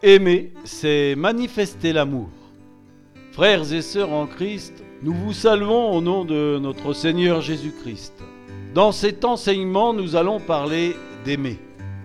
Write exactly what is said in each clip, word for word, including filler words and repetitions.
Aimer, c'est manifester l'amour. Frères et sœurs en Christ, nous vous saluons au nom de notre Seigneur Jésus-Christ. Dans cet enseignement, nous allons parler d'aimer.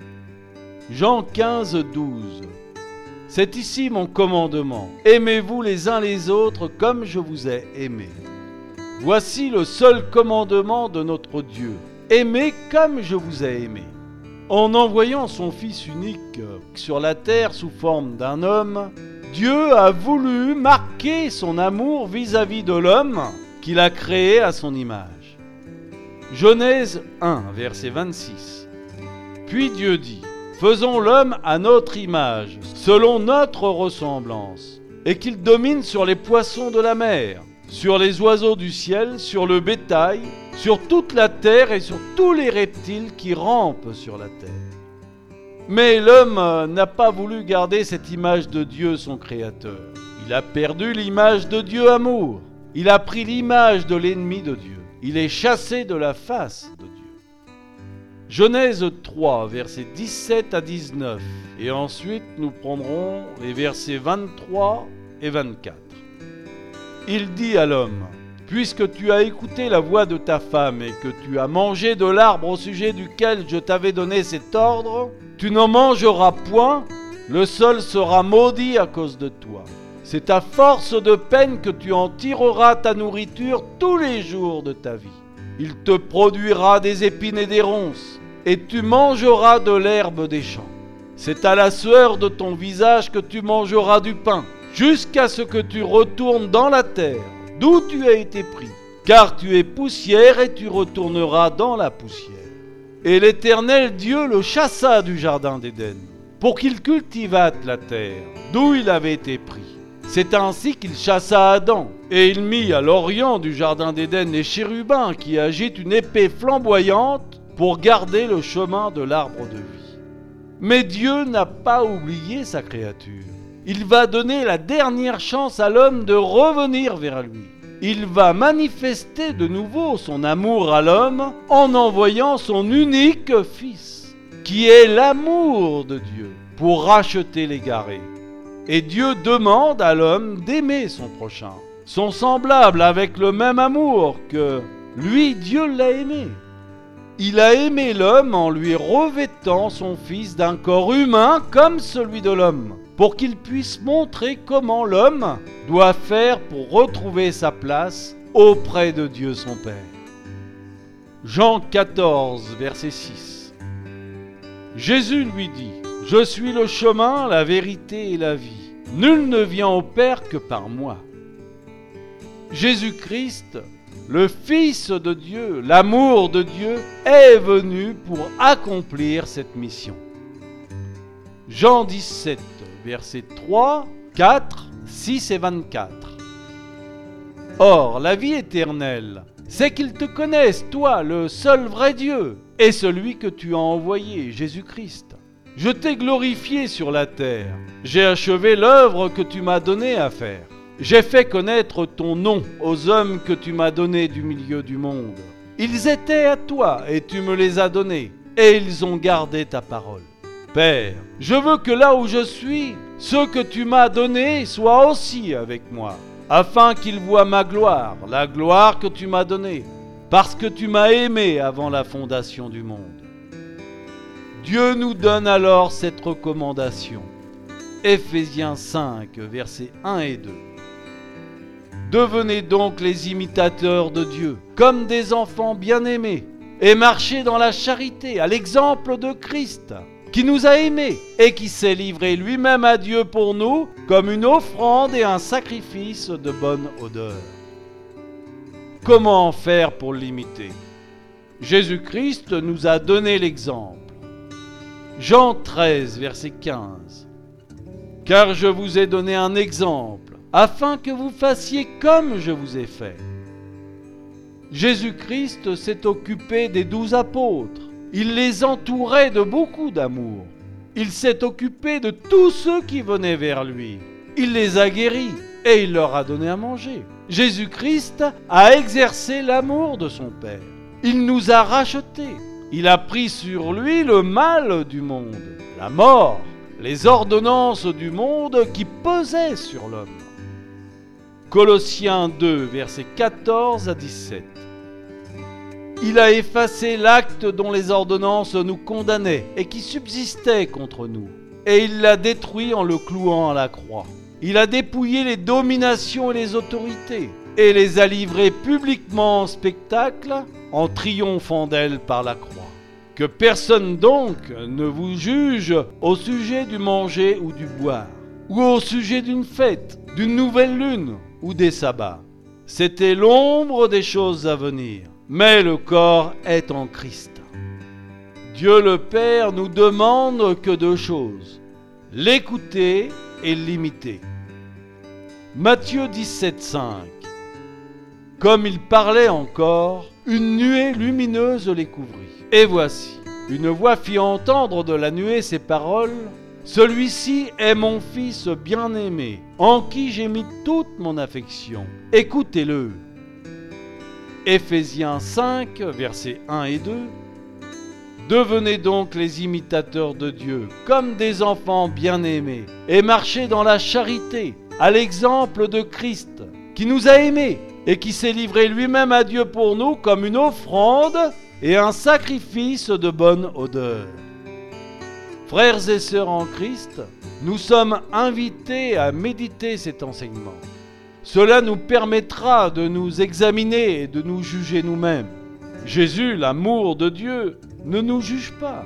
Jean quinze, douze. C'est ici mon commandement. Aimez-vous les uns les autres comme je vous ai aimé. Voici le seul commandement de notre Dieu. Aimez comme je vous ai aimé. En envoyant son Fils unique sur la terre sous forme d'un homme, Dieu a voulu marquer son amour vis-à-vis de l'homme qu'il a créé à son image. Genèse un, verset vingt-six. Puis Dieu dit, « Faisons l'homme à notre image, selon notre ressemblance, et qu'il domine sur les poissons de la mer, sur les oiseaux du ciel, sur le bétail, sur toute la terre et sur tous les reptiles qui rampent sur la terre. » Mais l'homme n'a pas voulu garder cette image de Dieu, son Créateur. Il a perdu l'image de Dieu amour. Il a pris l'image de l'ennemi de Dieu. Il est chassé de la face de Dieu. Genèse trois, versets dix-sept à dix-neuf. Et ensuite, nous prendrons les versets vingt-trois et vingt-quatre. Il dit à l'homme, « Puisque tu as écouté la voix de ta femme et que tu as mangé de l'arbre au sujet duquel je t'avais donné cet ordre, tu n'en mangeras point, le sol sera maudit à cause de toi. C'est à force de peine que tu en tireras ta nourriture tous les jours de ta vie. Il te produira des épines et des ronces, et tu mangeras de l'herbe des champs. C'est à la sueur de ton visage que tu mangeras du pain, jusqu'à ce que tu retournes dans la terre, d'où tu as été pris, car tu es poussière et tu retourneras dans la poussière. » Et l'Éternel Dieu le chassa du jardin d'Éden, pour qu'il cultivât la terre, d'où il avait été pris. C'est ainsi qu'il chassa Adam, et il mit à l'orient du jardin d'Éden les chérubins qui agitent une épée flamboyante pour garder le chemin de l'arbre de vie. Mais Dieu n'a pas oublié sa créature. Il va donner la dernière chance à l'homme de revenir vers lui. Il va manifester de nouveau son amour à l'homme en envoyant son unique Fils, qui est l'amour de Dieu, pour racheter l'égaré. Et Dieu demande à l'homme d'aimer son prochain, son semblable, avec le même amour que lui, Dieu l'a aimé. Il a aimé l'homme en lui revêtant son Fils d'un corps humain comme celui de l'homme, pour qu'il puisse montrer comment l'homme doit faire pour retrouver sa place auprès de Dieu son Père. Jean quatorze, verset six. Jésus lui dit, « Je suis le chemin, la vérité et la vie. Nul ne vient au Père que par moi. » Jésus-Christ, le Fils de Dieu, l'amour de Dieu, est venu pour accomplir cette mission. Jean dix-sept, versets trois, quatre, six et vingt-quatre. Or, la vie éternelle, c'est qu'ils te connaissent, toi, le seul vrai Dieu, et celui que tu as envoyé, Jésus-Christ. Je t'ai glorifié sur la terre. J'ai achevé l'œuvre que tu m'as donnée à faire. J'ai fait connaître ton nom aux hommes que tu m'as donnés du milieu du monde. Ils étaient à toi, et tu me les as donnés, et ils ont gardé ta parole. Père, je veux que là où je suis, ceux que tu m'as donnés soient aussi avec moi, afin qu'ils voient ma gloire, la gloire que tu m'as donnée, parce que tu m'as aimé avant la fondation du monde. Dieu nous donne alors cette recommandation. Éphésiens cinq, versets un et deux. Devenez donc les imitateurs de Dieu, comme des enfants bien-aimés, et marchez dans la charité, à l'exemple de Christ, qui nous a aimés et qui s'est livré lui-même à Dieu pour nous comme une offrande et un sacrifice de bonne odeur. Comment faire pour l'imiter ? Jésus-Christ nous a donné l'exemple. Jean treize, verset quinze. « Car je vous ai donné un exemple, afin que vous fassiez comme je vous ai fait. » Jésus-Christ s'est occupé des douze apôtres. Il les entourait de beaucoup d'amour. Il s'est occupé de tous ceux qui venaient vers lui. Il les a guéris et il leur a donné à manger. Jésus-Christ a exercé l'amour de son Père. Il nous a rachetés. Il a pris sur lui le mal du monde, la mort, les ordonnances du monde qui pesaient sur l'homme. Colossiens deux, versets quatorze à dix-sept. Il a effacé l'acte dont les ordonnances nous condamnaient et qui subsistait contre nous, et il l'a détruit en le clouant à la croix. Il a dépouillé les dominations et les autorités, et les a livrées publiquement en spectacle, en triomphant d'elles par la croix. Que personne donc ne vous juge au sujet du manger ou du boire, ou au sujet d'une fête, d'une nouvelle lune ou des sabbats. C'était l'ombre des choses à venir, mais le corps est en Christ. Dieu le Père nous demande que deux choses, l'écouter et l'imiter. Matthieu dix-sept, cinq. Comme il parlait encore, une nuée lumineuse les couvrit. Et voici, une voix fit entendre de la nuée ces paroles. Celui-ci est mon fils bien-aimé, en qui j'ai mis toute mon affection. Écoutez-le. Éphésiens cinq, versets un et deux. Devenez donc les imitateurs de Dieu, comme des enfants bien-aimés, et marchez dans la charité, à l'exemple de Christ, qui nous a aimés et qui s'est livré lui-même à Dieu pour nous comme une offrande et un sacrifice de bonne odeur. Frères et sœurs en Christ, nous sommes invités à méditer cet enseignement. Cela nous permettra de nous examiner et de nous juger nous-mêmes. Jésus, l'amour de Dieu, ne nous juge pas.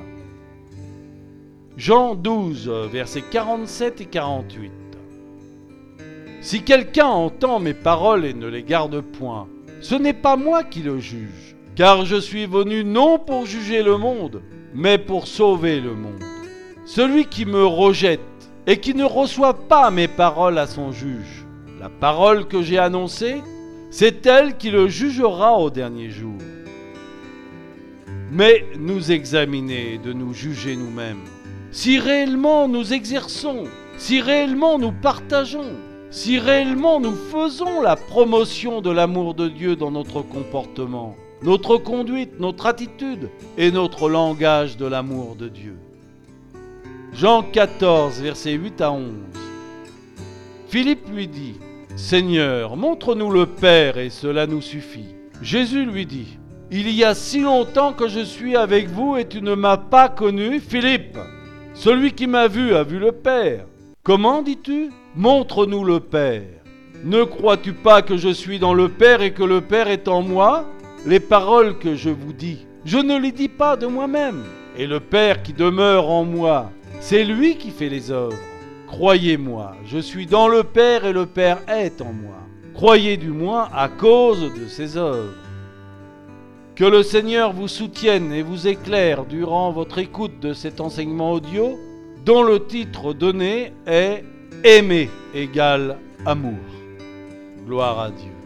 Jean douze, versets quarante-sept et quarante-huit. Si quelqu'un entend mes paroles et ne les garde point, ce n'est pas moi qui le juge, car je suis venu non pour juger le monde, mais pour sauver le monde. Celui qui me rejette et qui ne reçoit pas mes paroles à son juge, la parole que j'ai annoncée, c'est elle qui le jugera au dernier jour. Mais nous examiner de nous juger nous-mêmes, si réellement nous exerçons, si réellement nous partageons, si réellement nous faisons la promotion de l'amour de Dieu dans notre comportement, notre conduite, notre attitude et notre langage de l'amour de Dieu. Jean quatorze, versets huit à onze. Philippe lui dit, « Seigneur, montre-nous le Père et cela nous suffit. » Jésus lui dit, « Il y a si longtemps que je suis avec vous et tu ne m'as pas connu, Philippe. Celui qui m'a vu a vu le Père. Comment dis-tu ? Montre-nous le Père. Ne crois-tu pas que je suis dans le Père et que le Père est en moi ? Les paroles que je vous dis, je ne les dis pas de moi-même. Et le Père qui demeure en moi, c'est lui qui fait les œuvres. Croyez-moi, je suis dans le Père et le Père est en moi. Croyez du moins à cause de ses œuvres. Que le Seigneur vous soutienne et vous éclaire durant votre écoute de cet enseignement audio, dont le titre donné est « Aimer égale amour ». Gloire à Dieu.